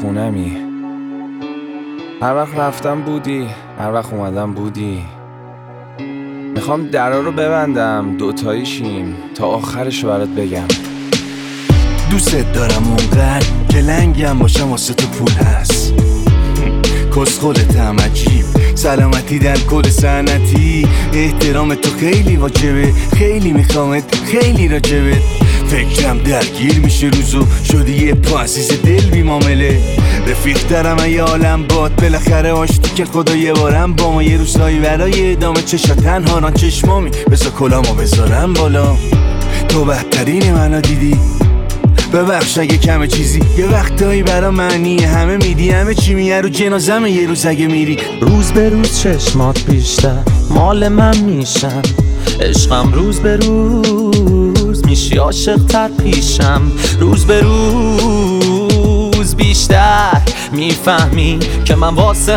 خونمی. هر وقت رفتم بودی، هر وقت اومدم بودی. میخوام درا رو ببندم دوتاییشیم تا آخرشو برات بگم. دوست دارم اونقدر که لنگم باشم واسه تو پول هست. کس خودتم عجیب، سلامتی در کل صنعتی. احترام تو خیلی واجبه، خیلی میخوامت، خیلی راجبت. فکرم درگیر میشه روزو، شدی یه پا عزیز دل بی معامله. رفیق دارم یه عالم باد، بالاخره آشتی که خدا یه بارم با ما. یه روزایی برای ادامه چشا تنها ران چشمامی، بذار کلامو بذارم بالا. تو بهترین منو دیدی، ببخش اگه کم چیزی. یه وقتایی برا معنی همه میدی، همه چی میه رو جنازمه یه روز اگه میری. روز به روز چشمات بیشتر مال من میشن، عشقم روز به روز میشی عاشق تر پیشم. روز به روز بیشتر میفهمی که من واسه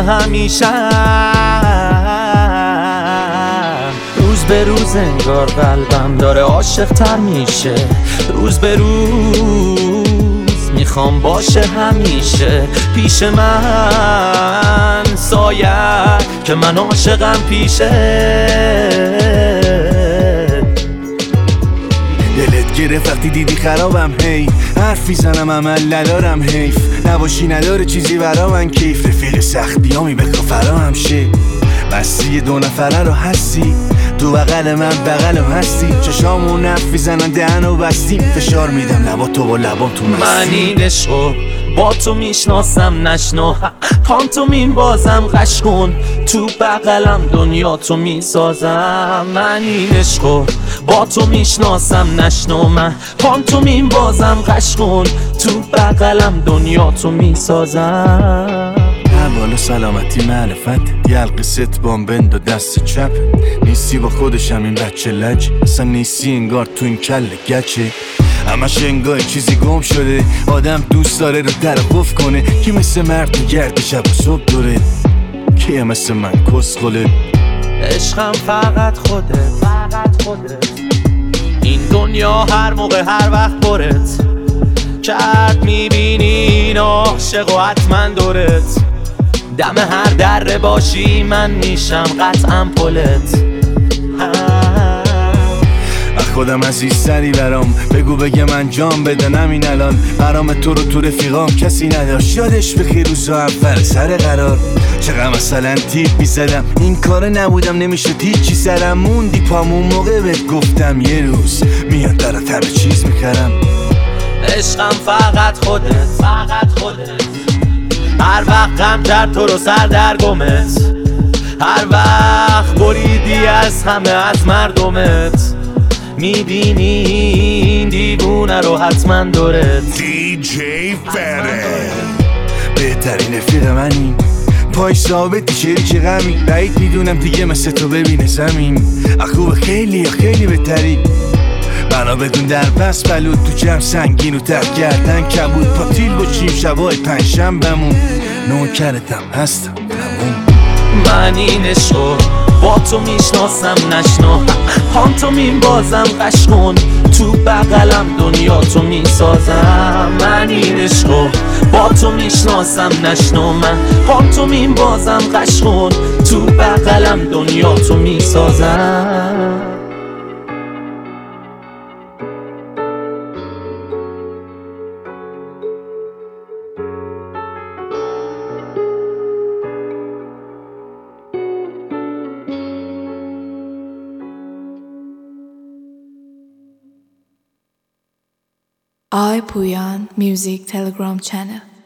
همیشم. روز به روز انگار قلبم داره عاشق تر میشه. روز به روز میخوام باشه همیشه پیش من سایه که من عاشقم پیشه. دلت گرفت وقتی دیدی خرابم، هی حرفی زنم عمل ندارم، حیف نباشی نداره چیزی برا من کیف. رفیق سختیامی بخوا فراهم شه، بستی دو نفره رو هستی، تو بغل من بغل هستی. چشامون نفی زنن دهنو بستیم، فشار میدم لبا تو با لبام تو مستی. من این عشقو با تو میشناسم نشنو، پانتومین بازم قش کن، تو بغلم دنیا تو میسازم. من این عشقو با تو میشناسم نشنو، من پانتومین بازم قش کن، تو بغلم دنیا تو میسازم. بالا سلامتی معرفت، یلق ست بامبند و دست چپ. نیستی با خودشم این بچه لج، اصلا نیستی انگار تو این کل گچه. همش انگار چیزی گم شده، آدم دوست داره رو در قفل کنه. کی مثل مرد میگرده شب و صبح دوره، کیه مثل من کس خله. عشقم فقط خودت، این دنیا هر موقع هر وقت برت کرد میبینی این عاشق و حتما دورت. دم هر دره باشی من میشم قطعا پلت. خودم عزیزتری برام، بگو بگم انجام بدنم این الان. برام تو رو تو رفیقام کسی نداشت، یادش بخیر روزا اول سر قرار. چقدر مثلا تیپ میزدم، این کار نبودم نمیشد هیچی سرم. موندی پامون موقع بهت گفتم یه روز میاد درات همه چیز میکردم. عشقم فقط خودت، هر وقت غم کرد تو رو سر در گمت، هر وقت بریدی از همه از مردمت. میبینی این دیوونه رو حتما دورت. دیجی فره بهترین رفیق منی، پای ثابتی شریک غمی. بعید میدونم دیگه مثل تو ببینه زمین. اخوب خیلی خیلی بهتری، بنا بدون در بس بلود تو جمع سنگین و ته گردن کبود. پاتیل باشیم شبای پنجشنبه‌مون، نوکرتم هستم تموم. من این عشقو با تو میشناسم نشنو، پانتومین بازم قش کن، تو بغلم دنیا تو میسازم. من این عشقو با تو میشناسم نشنو، من پانتومین بازم قش کن، تو بغلم دنیا تو میسازم. I Puyan Music Telegram channel.